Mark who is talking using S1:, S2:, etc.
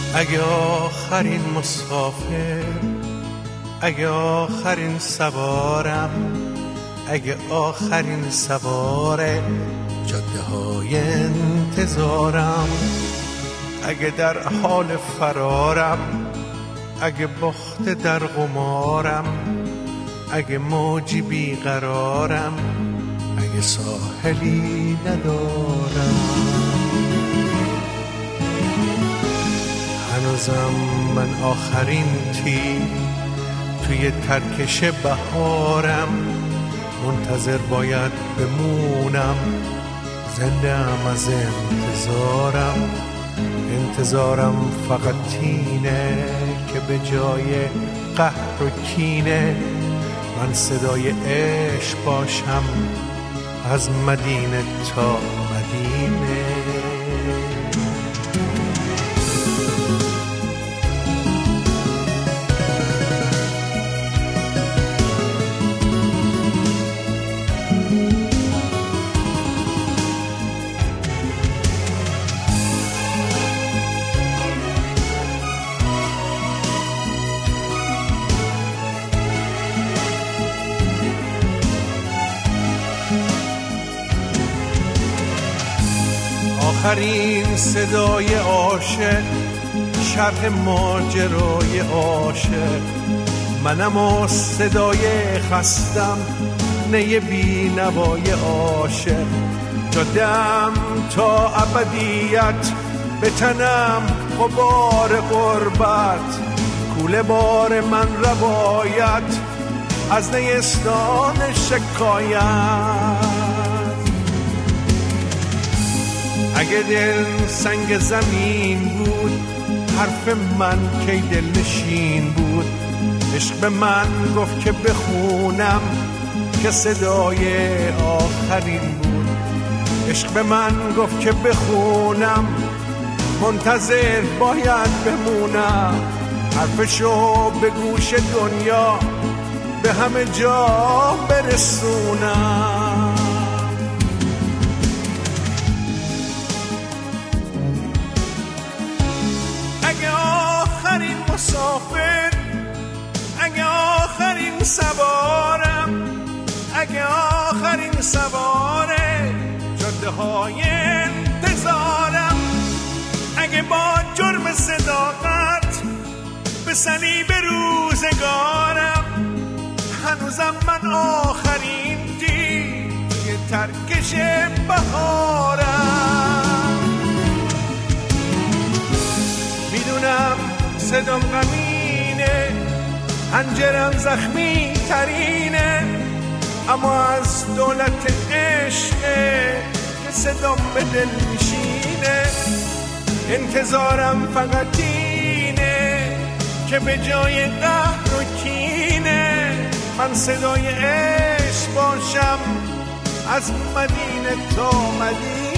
S1: اگه آخرین مسافر، اگه آخرین سوارم، اگه آخرین سواره جاده های انتظارم، اگه در حال فرارم، اگه باخته در قمارم، اگه موجی بیقرارم، اگه ساحلی ندارم، هنوزم من آخرین تیر توی ترکش بهارم، منتظر باید بمونم، زنده ام از انتظارم، انتظارم فقط اینه که به جای قهر و کینه من صدای عشق باشم از مدینه تا مدینه. آخرین صدای عاشق، شرح ماجرای عاشق، منم و صدای خستم، نی بی نوای عاشق، جادم تا ابدیت به تنم غبار غربت، کوله بار من روایت از نیستان شکایت. اگه دل سنگ زمین بود، حرف من کی دل نشین بود، عشق به من گفت که بخونم که صدای آخرین بود، عشق به من گفت که بخونم منتظر باید بمونم، حرفشو به گوش دنیا به همه جا برسونم. اگه آخرین مسافر، اگه آخرین سوارم، اگه آخرین سواره جاده های انتظارم، اگه با جرم صداقت به صلیب روزگارم، هنوزم من آخرین تیر ترکش بهارم. میدونم صدام غمینه، حنجرم زخمی ترینه، اما از دولت عشقه که صدام به دل میشینه، انتظارم فقط اینه که به جای قهر و کینه من صدای عشق باشم از مدینه تا مدینه.